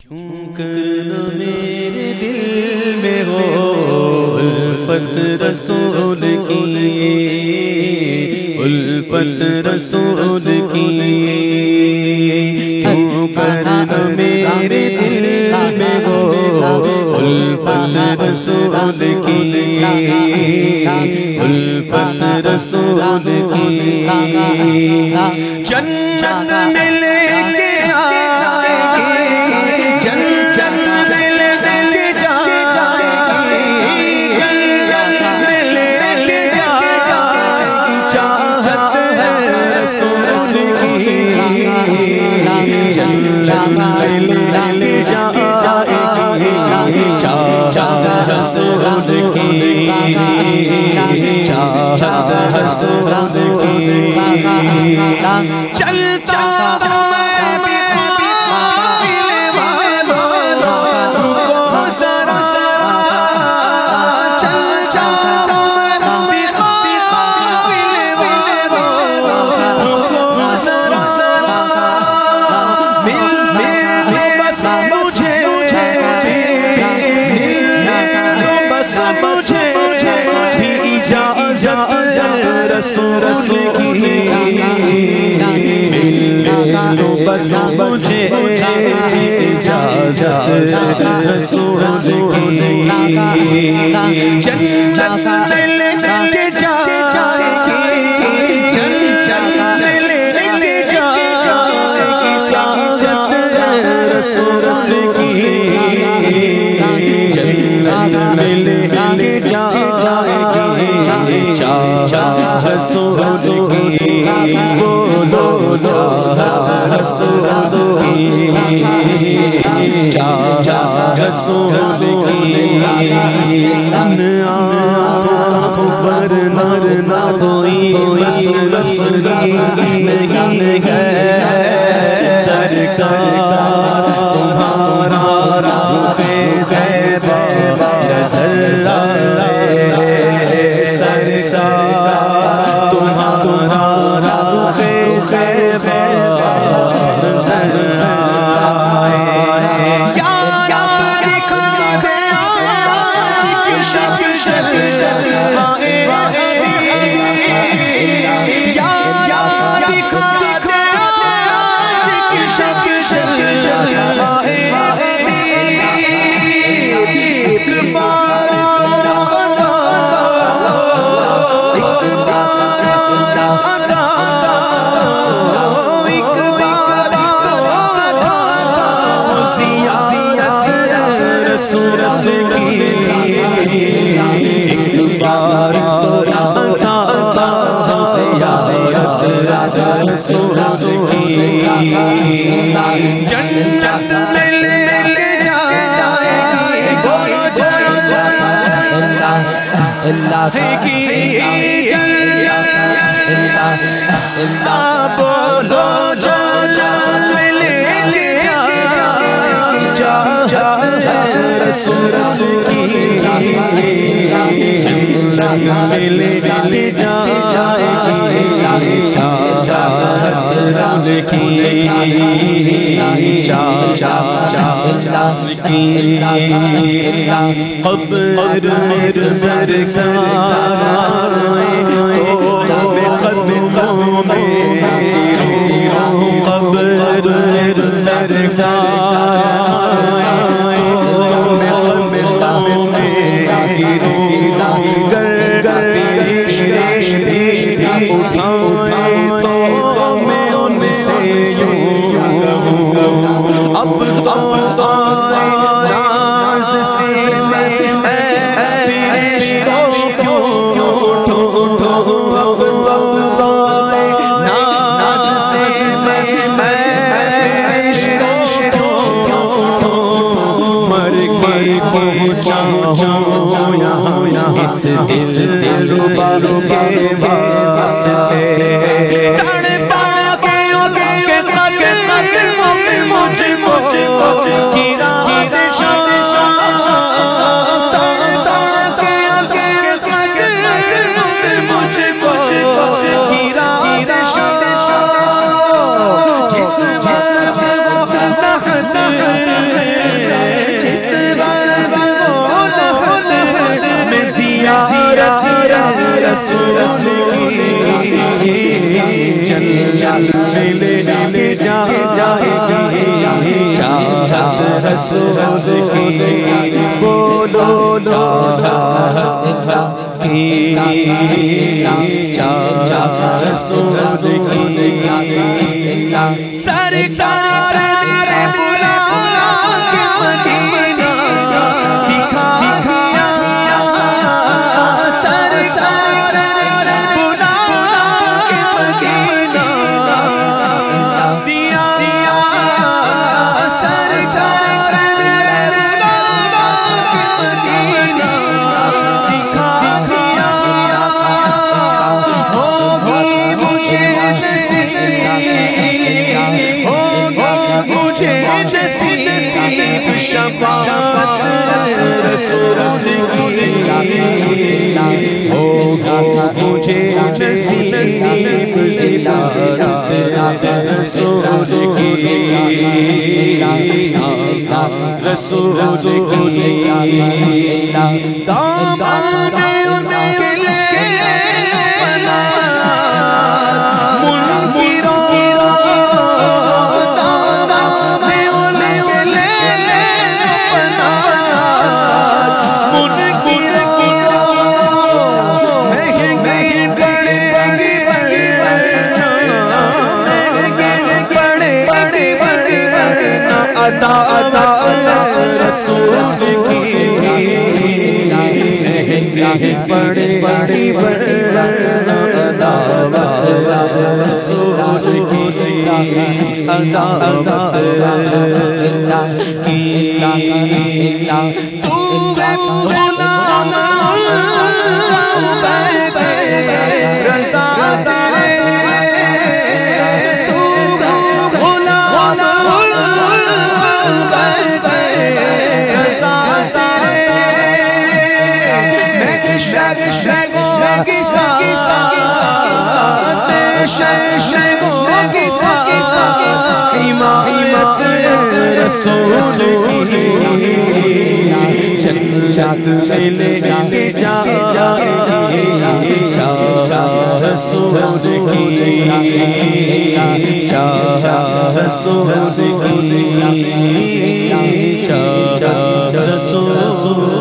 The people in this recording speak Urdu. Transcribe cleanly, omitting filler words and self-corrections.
کیوں کرنا میرے دل میں ہو الفت رسول کی، الفت رسول کی، کیوں کرنا میرے دل میں ہو الفت رسول کی، الفت رسول کی، جنت میں لے کے جائے گی، جنت میں لے کے جائے گی، جنت میں لے کے جائے گی، چاہت ہے رسول کی، جنت میں لے کے جائے گی، چاہت رسول کی، چاہت رسول کی، چلتا رسول کی، مل لو بس مجھے اجازت رسول کی، جنت میں لے کے جائے گی، جنت میں لے کے جائے گی، چاہت رسول کی، جنت میں لے کے جائے گی، چاہت رسول کی، بولو چاہت رسول کی، چاہت رسول کی، ان آنکھوں پر نہ کوئی مسئلہ نہیں ہے، سرکار تمہارا روح زیبا نظر آئے، سرکار تمہارا روح زیبا نظر آئے، یار دکھا دے آج کی شکل آئے، یار دکھا دے آج کی شکل آئے، ایک بار رسول کی، ایک بار زیارت رسول کی، جنت میں لے کے جائے گی، بولو اللہ کی، بولو جنت میں لے کے جائے گی، چاہت رسول کی، جنت میں لے کے جائے گی، چاہت رسول کی، چاہت کی، قبر میں سرکار آئے تو قدموں میں، قبر میں سرکار آئے تو قدموں میں، گر پیش اٹھائے تو میں ان سے یوں کہوں، اب تو آئے ناز سے فرشتوں کیوں اٹھو، اب تو آئے ناز سے فرشتوں کیوں اٹھو، مر کے پہنچا ہوں یہاں اس دلربا کے واسطے، تڑپا کے قدموں میں مجھ کو گرا دے شام، تڑپا کے قدموں میں مجھ کو گرا دے شام، جس وقت تخت رسول کی جنت لے کے جائے گی چاہت رسول کی بولو چاہت کی چاہت رسول کی سرکار نے بلا کے مدینہ دکھا دیا سرکار نے بلا کے مدینہ دیا سرکار نے بلا کے مدینہ دکھا دیا ہوگی مجھے شفاعت رسول کی ہوگا مجھے نصیب زیارت رسول کی رسول کی دامن ان کے لیے رسول کی بڑے بڑی رسول کی رسول کی جنت لے کے جائے گی چاہت رسول کی چاہت رسول کی چاہت رسول